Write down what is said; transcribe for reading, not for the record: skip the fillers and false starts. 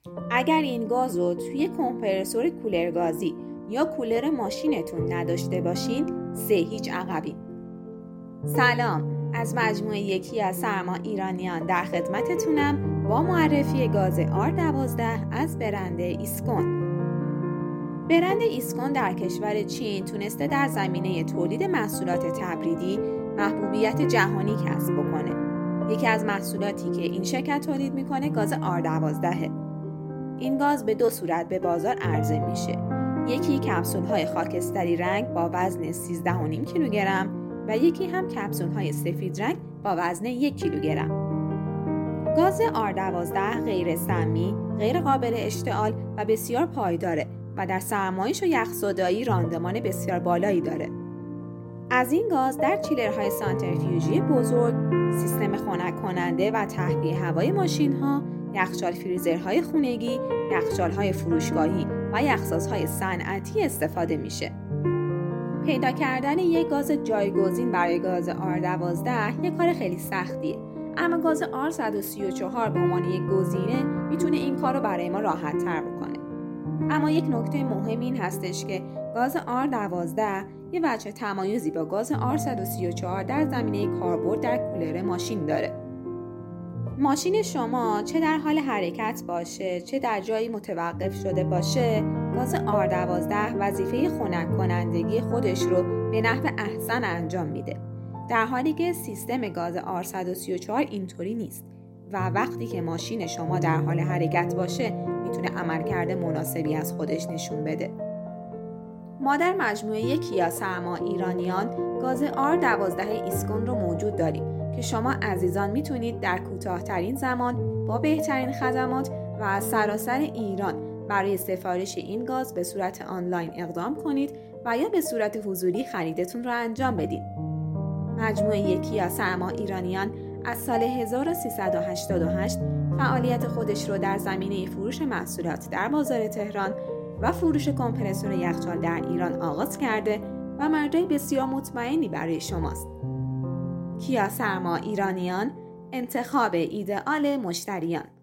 اگر این گاز رو توی کمپرسور کولر گازی یا کولر ماشینتون نداشته باشین، هیچ عقبین. سلام، از مجموعه یکی از سرما ایرانیان در خدمتتونم با معرفی گاز R12 از برند ایسکون. برند ایسکون در کشور چین تونسته در زمینه تولید محصولات تبریدی محبوبیت جهانی کسب بکنه. یکی از محصولاتی که این شرکت تولید میکنه گاز R12. این گاز به 2 صورت به بازار عرضه میشه. یکی کپسول‌های خاکستری رنگ با وزن 13.5 کیلوگرم و یکی هم کپسول‌های سفید رنگ با وزن 1 کیلوگرم. گاز R12 غیر سمی، غیر قابل اشتعال و بسیار پایداره و در سرمایش و یخزدایی راندمان بسیار بالایی داره. از این گاز در چیلرهای سانتریفیوژی بزرگ، سیستم خنک کننده و تهویه هوای ماشین‌ها، یخچال فریزرهای خانگی، یخچال‌های فروشگاهی و یخ‌سازهای صنعتی استفاده میشه. پیدا کردن یک گاز جایگزین برای گاز R12 یک کار خیلی سختیه، اما گاز R134 به عنوان یک گزینه میتونه این کار رو برای ما راحت تر بکنه. اما یک نکته مهم این هستش که گاز R12 یه وجه تمایزی با گاز R134 در زمینه کاربرد در کولر ماشین داره. ماشین شما چه در حال حرکت باشه چه در جایی متوقف شده باشه، گاز R12 وظیفه خنک کنندگی خودش رو به نحو احسن انجام میده، در حالی که سیستم گاز R134 اینطوری نیست و وقتی که ماشین شما در حال حرکت باشه میتونه عملکرد مناسبی از خودش نشون بده. ما در مجموعه یکی از سرما ایرانیان گاز R12 ایسکون رو موجود داریم که شما عزیزان میتونید در کوتاه‌ترین زمان با بهترین خدمات و از سراسر ایران برای سفارش این گاز به صورت آنلاین اقدام کنید و یا به صورت حضوری خریدتون رو انجام بدید. مجموعه یکی از سرما ایرانیان از سال 1388 فعالیت خودش رو در زمینه فروش محصولات در بازار تهران و فروش کمپرسور یخچال در ایران آغاز کرده و مرجع بسیار مطمئنی برای شماست. کیا سرما ایرانیان، انتخاب ایدئال مشتریان.